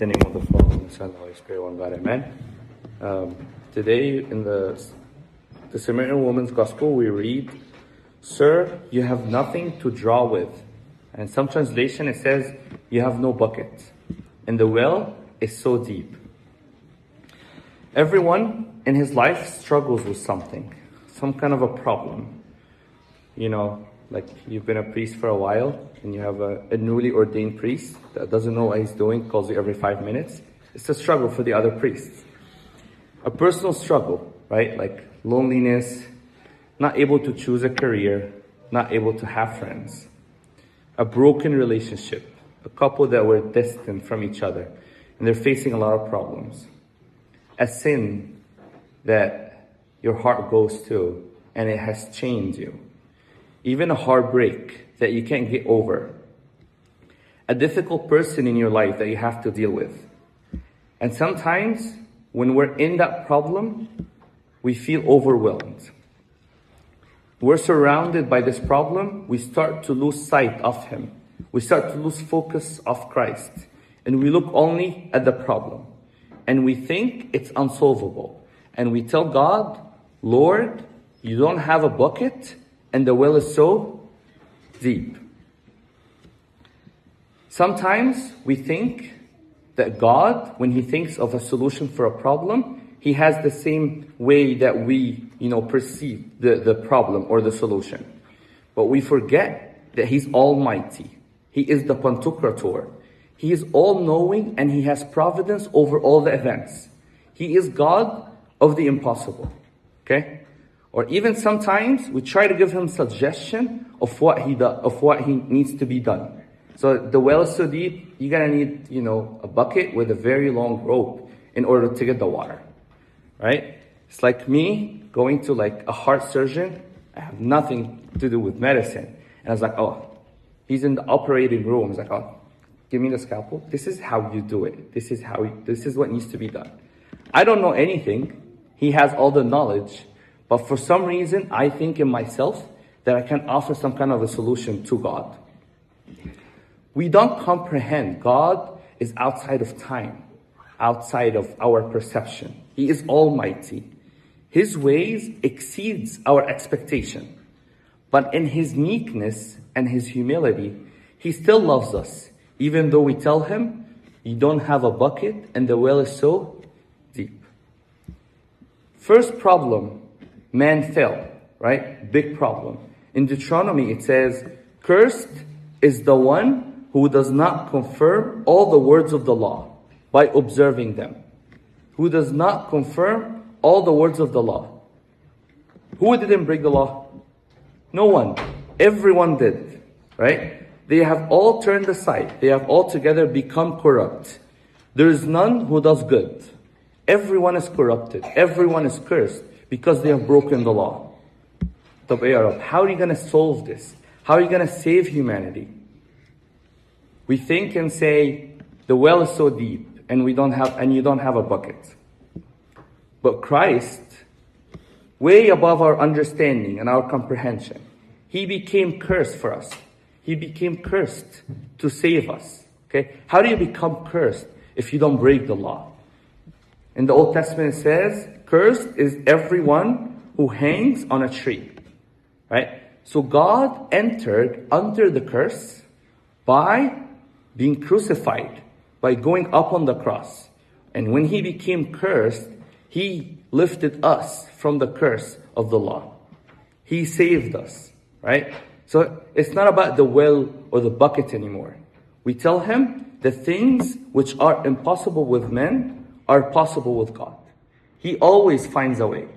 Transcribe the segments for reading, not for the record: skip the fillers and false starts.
the name of the Father, and the Son, and the Holy Spirit, one God, amen. Today in the Samaritan woman's gospel we read, "Sir, you have nothing to draw with." And in some translation it says, "You have no bucket, and the well is so deep." Everyone in his life struggles with something, some kind of a problem. You know, like you've been a priest for a while and you have a newly ordained priest that doesn't know what he's doing, calls you every 5 minutes. It's a struggle for the other priests. A personal struggle, right? Like loneliness, not able to choose a career, not able to have friends. A broken relationship, a couple that were distant from each other and they're facing a lot of problems. A sin that your heart goes to and it has chained you. Even a heartbreak that you can't get over. A difficult person in your life that you have to deal with. And sometimes when we're in that problem, we feel overwhelmed. We're surrounded by this problem, we start to lose sight of Him. We start to lose focus of Christ. And we look only at the problem. And we think it's unsolvable. And we tell God, "Lord, you don't have a bucket, and the well is so deep." Sometimes we think that God, when He thinks of a solution for a problem, He has the same way that we, perceive the problem or the solution. But we forget that He's almighty. He is the Pantocrator. He is all-knowing and He has providence over all the events. He is God of the impossible. Okay? Or even sometimes we try to give Him suggestion of what He needs to be done. So the well is so deep, you're gonna need, a bucket with a very long rope in order to get the water. Right? It's like me going to like a heart surgeon. I have nothing to do with medicine. And I was like, "Oh, he's in the operating room." He's like, "Oh, give me the scalpel. This is how you do it. This is what needs to be done." I don't know anything. He has all the knowledge. But for some reason, I think in myself that I can offer some kind of a solution to God. We don't comprehend God is outside of time, outside of our perception. He is almighty. His ways exceeds our expectation. But in His meekness and His humility, He still loves us. Even though we tell Him, "You don't have a bucket and the well is so deep." First problem, man fell, right? Big problem. In Deuteronomy it says, "Cursed is the one who does not confirm all the words of the law by observing them." Who does not confirm all the words of the law. Who didn't break the law? No one. Everyone did, right? They have all turned aside. They have all together become corrupt. There is none who does good. Everyone is corrupted. Everyone is cursed because they have broken the law. How are you going to solve this? How are you going to save humanity? We think and say, the well is so deep and you don't have a bucket. But Christ, way above our understanding and our comprehension, He became cursed for us. He became cursed to save us. Okay? How do you become cursed if you don't break the law? In the Old Testament it says, "Cursed is everyone who hangs on a tree." Right? So God entered under the curse by being crucified, by going up on the cross. And when He became cursed, He lifted us from the curse of the law. He saved us, right? So it's not about the well or the bucket anymore. We tell Him the things which are impossible with men are possible with God. He always finds a way.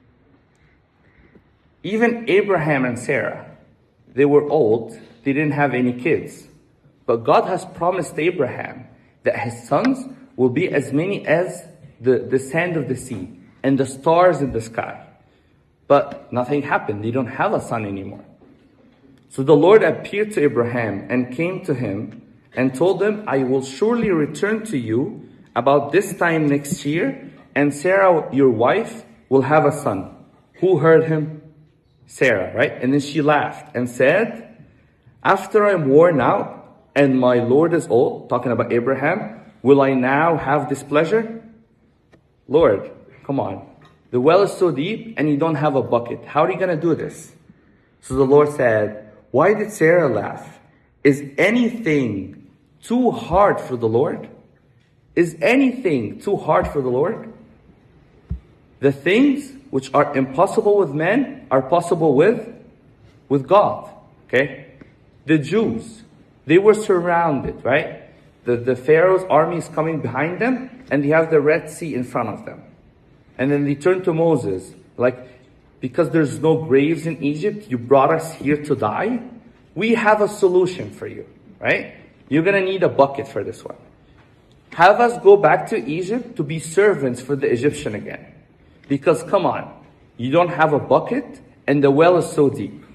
Even Abraham and Sarah, they were old, they didn't have any kids. But God has promised Abraham that his sons will be as many as the sand of the sea and the stars in the sky. But nothing happened. They don't have a son anymore. So the Lord appeared to Abraham and came to him and told him, "I will surely return to you about this time next year, and Sarah, your wife, will have a son." Who heard him? Sarah, right? And then she laughed and said, "After I'm worn out and my Lord is old," talking about Abraham, will I now have displeasure? Lord, come on. The well is so deep and you don't have a bucket. How are you going to do this? So the Lord said, why did Sarah laugh? Is anything too hard for the Lord? Is anything too hard for the Lord? The things which are impossible with men are possible with God. Okay? The Jews, they were surrounded, right? The Pharaoh's army is coming behind them, and they have the Red Sea in front of them. And then they turn to Moses, like, because there's no graves in Egypt, you brought us here to die. We have a solution for you, right? You're going to need a bucket for this one. Have us go back to Egypt to be servants for the Egyptian again. Because come on, you don't have a bucket and the well is so deep.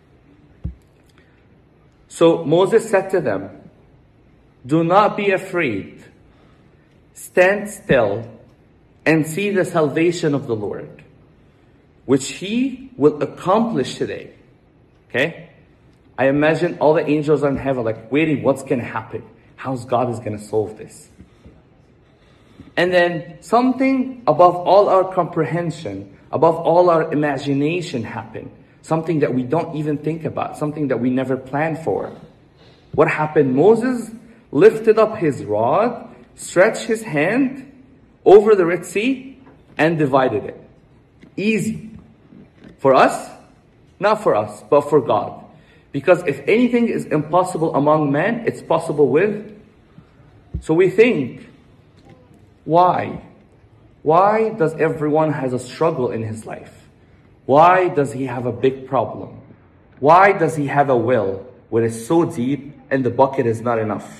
So Moses said to them, do not be afraid. Stand still and see the salvation of the Lord, which he will accomplish today. Okay? I imagine all the angels are in heaven like waiting, what's going to happen? How's God is going to solve this? And then something above all our comprehension, above all our imagination happened. Something that we don't even think about, something that we never planned for. What happened? Moses lifted up his rod, stretched his hand over the Red Sea, and divided it. Easy. For us? Not for us, but for God. Because if anything is impossible among men, it's possible with. So we think, why? Why does everyone has a struggle in his life? Why does he have a big problem? Why does he have a well where it's so deep and the bucket is not enough?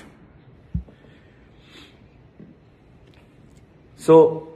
So,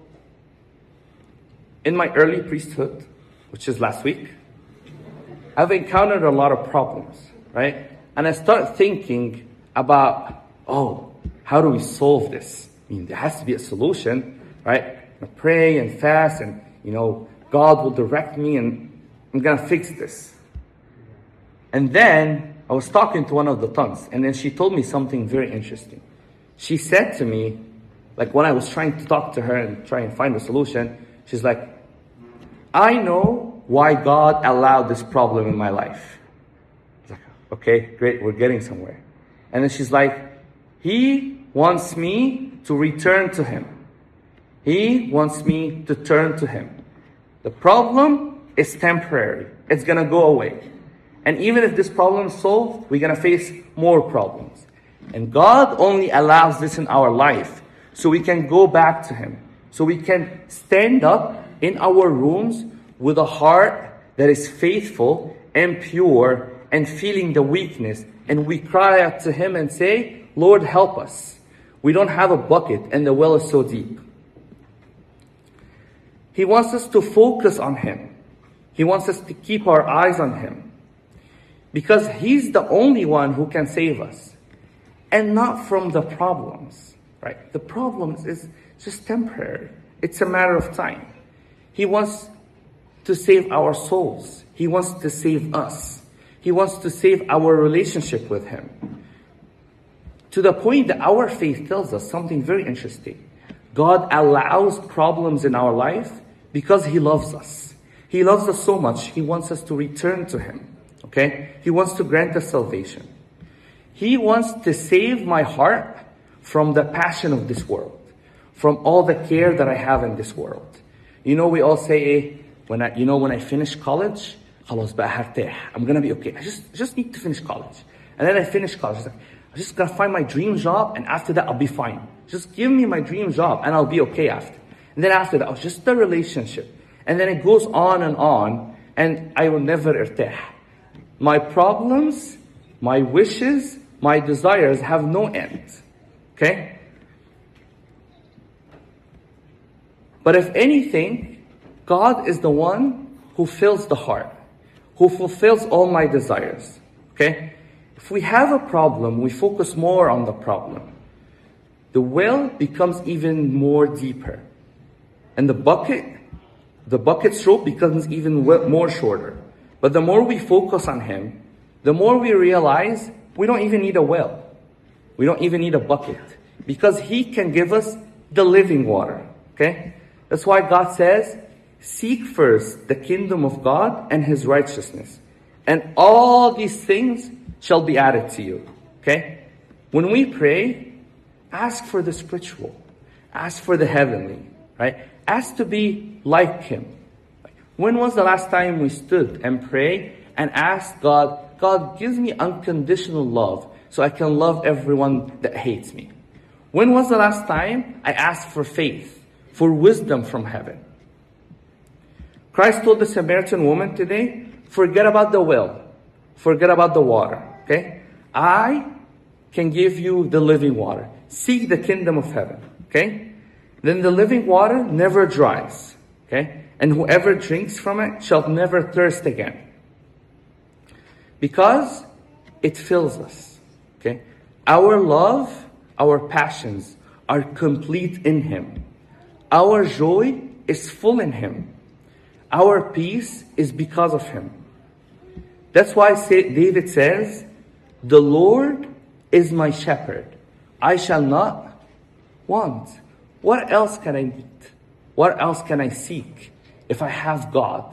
in my early priesthood, which is last week, I've encountered a lot of problems, right? And I start thinking about, how do we solve this? I mean, there has to be a solution, right? I pray and fast and, God will direct me and I'm going to fix this. And then I was talking to one of the tons and then she told me something very interesting. She said to me, like when I was trying to talk to her and try and find a solution, she's like, I know why God allowed this problem in my life. I was like, okay, great, we're getting somewhere. And then she's like, He wants me to return to Him. He wants me to turn to Him. The problem is temporary. It's going to go away. And even if this problem is solved, we're going to face more problems. And God only allows this in our life so we can go back to Him. So we can stand up in our rooms with a heart that is faithful and pure and feeling the weakness. And we cry out to Him and say, Lord, help us. We don't have a bucket and the well is so deep. He wants us to focus on Him. He wants us to keep our eyes on Him. Because He's the only one who can save us. And not from the problems, right? The problems is just temporary. It's a matter of time. He wants to save our souls. He wants to save us. He wants to save our relationship with Him. To the point that our faith tells us something very interesting. God allows problems in our life because He loves us. He loves us so much, He wants us to return to Him. Okay? He wants to grant us salvation. He wants to save my heart from the passion of this world, from all the care that I have in this world. We all say, when I finish college, خلاص بقى هرتاح. I'm gonna be okay. I just need to finish college. And then I finish college. I'm just gonna find my dream job, and after that I'll be fine. Just give me my dream job, and I'll be okay after. And then after that, just the relationship. And then it goes on, and I will never ارتاح. My problems, my wishes, my desires have no end. Okay? But if anything, God is the one who fills the heart, who fulfills all my desires. Okay? If we have a problem, we focus more on the problem. The well becomes even more deeper. And the bucket's rope becomes even more shorter. But the more we focus on Him, the more we realize we don't even need a well. We don't even need a bucket. Because He can give us the living water. Okay? That's why God says, seek first the kingdom of God and His righteousness, and all these things shall be added to you. Okay? When we pray, ask for the spiritual. Ask for the heavenly. Right? Ask to be like Him. When was the last time we stood and prayed and asked God, God, give me unconditional love so I can love everyone that hates me? When was the last time I asked for faith, for wisdom from heaven? Christ told the Samaritan woman today, forget about the well, forget about the water, okay? I can give you the living water. Seek the kingdom of heaven, okay? Then the living water never dries, okay? And whoever drinks from it shall never thirst again. Because it fills us, okay? Our love, our passions are complete in Him. Our joy is full in Him. Our peace is because of Him. That's why David says, the Lord is my shepherd. I shall not want. What else can I need? What else can I seek if I have God?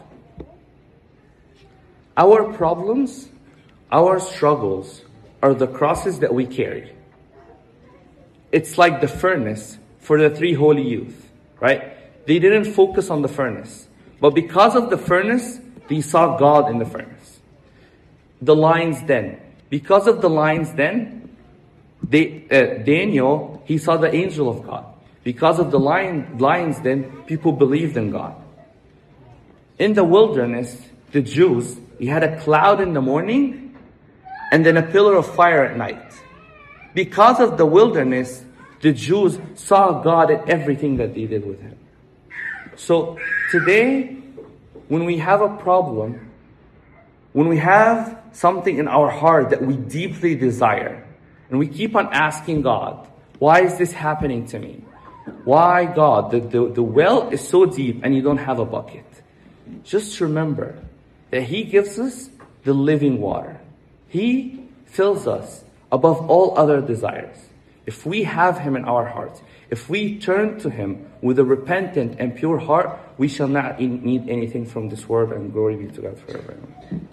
Our problems, our struggles are the crosses that we carry. It's like the furnace for the three holy youth, right? They didn't focus on the furnace. But because of the furnace, they saw God in the furnace. The lion's den. Because of the lion's den, Daniel, he saw the angel of God. Because of the lion's den, people believed in God. In the wilderness, the Jews, he had a cloud in the morning and then a pillar of fire at night. Because of the wilderness, the Jews saw God in everything that they did with Him. So today, when we have a problem, when we have something in our heart that we deeply desire, and we keep on asking God, why is this happening to me? Why, God? The well is so deep and you don't have a bucket. Just remember that He gives us the living water. He fills us above all other desires. If we have Him in our hearts, if we turn to Him with a repentant and pure heart, we shall not need anything from this world, and glory be to God forever.